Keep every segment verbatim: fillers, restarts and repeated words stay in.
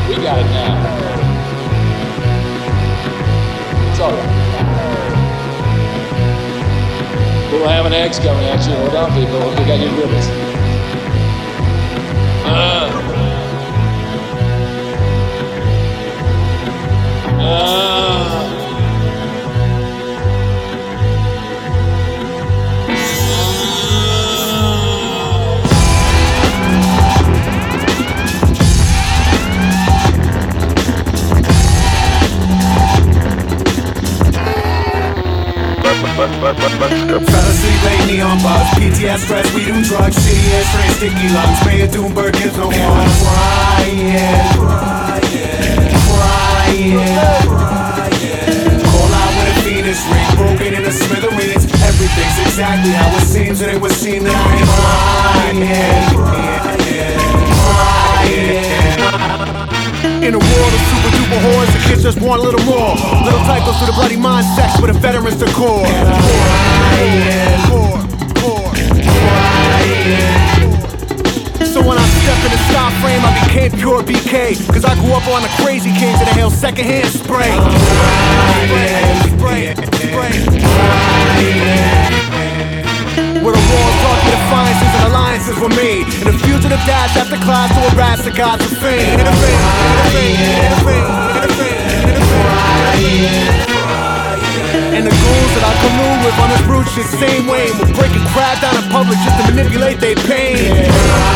We got it now. It's all right. We'll have an X coming at you. Hold on, people. We got your ribbons. Uh. Uh. Fantasy late neon buzz, P T S stress, we do drugs, shitty ass train, sticky lungs, Mayor Doomberg gives no one. Crying, crying, crying. Call out with a Venus ring, broken in a smithereens. Everything's exactly how it seems, and it would seem that I am crying, crying. In a world of super duper whores, the kids just want a little more. Little typos for the bloody mind sex with a veteran's decor. So when I step in the stop frame, I became pure B K. Cause I grew up on the crazy kings that inhale secondhand spray. Spray, spray, spray. Where the walls taught me defiances and alliances were made. And the fugitive dash after class to harass the gods of fame. In a ring, in a ring, in a ring, in a ring, in a ring. And the goons that I commune with on this brute shit same way. Will break and crab down in public just to manipulate their pain.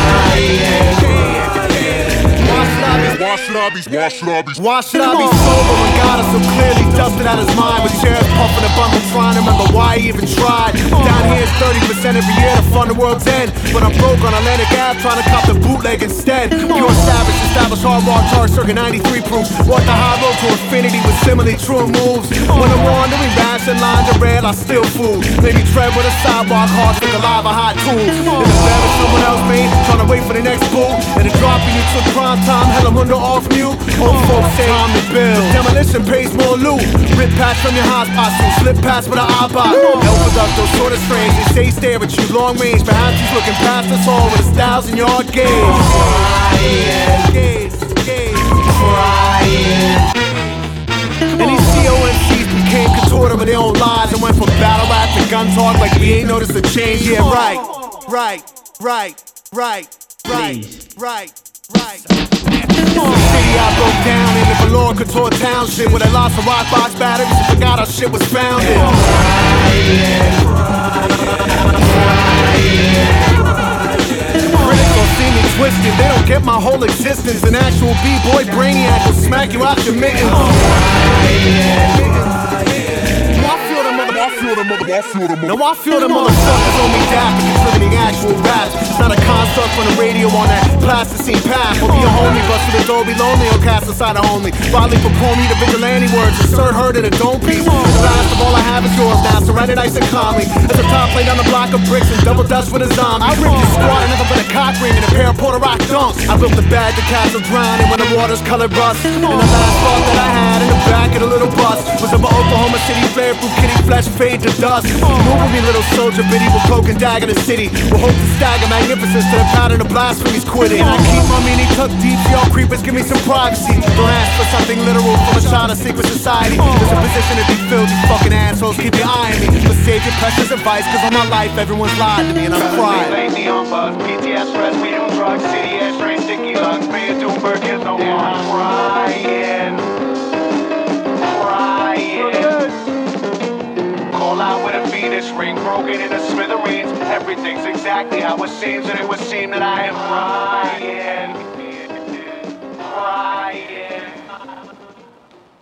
Wash lobbies, wash lobbies. Why should I be sober when God is so clearly dusted out his mind? With chairs puffing a bundle trying to remember why he even tried. Down here it's thirty percent every year to fund the world's end. But I'm broke on Atlantic Ave trying to cop the bootleg instead. Pure savage, established hard rock charge circa ninety-three proof. Walk the high road to infinity with simile true moves. When I'm wandering rash and lines of red, I still fool. Maybe tread with a sidewalk, hard stick alive, a hot tool. In the bed with someone else made, trying to wait for the next bull. And the dropping you took prime time, hell I'm under off mute. Old folks say time to build. Demolition pays more loot. Rip past from your hot spot, so slip past with an eyebot. El Producto, sort of strange. They say stare at you long range. Perhaps he's looking past us all with a thousand yard gaze. Crying, gaze, gaze, crying. And these C O M Cs became contorted with their own lies and went from battle rap to gun talk like we ain't noticed a change. Yeah, right, right, right, right, right, right. Right. The city I broke down in the Valor Couture Township where they lost the rock box batteries and forgot our shit was founded. Critics don't see me twisted, they don't get my whole existence. An actual B-boy brainiac will smack you out your mittens. I feel the mother, I feel the mother. No, I feel the motherfuckers on me dap and contributing actual raps. It's not a construct from the radio on that plasticine path. Or be a homie, bust with a door, be lonely, or cast aside a homie. Bodily perform you the vigilante words, insert her in a dome piece. The last of all I have is yours now, surrounded nice and calmly. As a top play down the block of bricks and double dust with a zombie. I ripped the squad and nothing but a cock ring and a pair of Puerto Rock dunks. I built the bag, the castle drowning when the water's colored rust. And the last thought that I had in the back of the little bus was of an Oklahoma City flare through kitty flesh fade to dust. Move with me, little soldier, biddy will cloak and dagger the city. We'll hope to stagger magnificence to the pattern of blasphemies quitting. And I keep my meaning tucked deep, y'all creepers, give me some privacy. Don't ask for something literal from a child of secret society. There's a position to be filled, you fucking assholes, keep your eye on me. But save your precious advice, cause all my life everyone's lied to me and I'm crying. Late neon buzz, P T S stress, we do drugs, city ass train, sticky lungs, Mayor Doomberg gives no one. Crying, crying. Call out with a Venus ring, broken in a smithereens. Everything's exactly how it seems, and it would seem that I am crying, crying.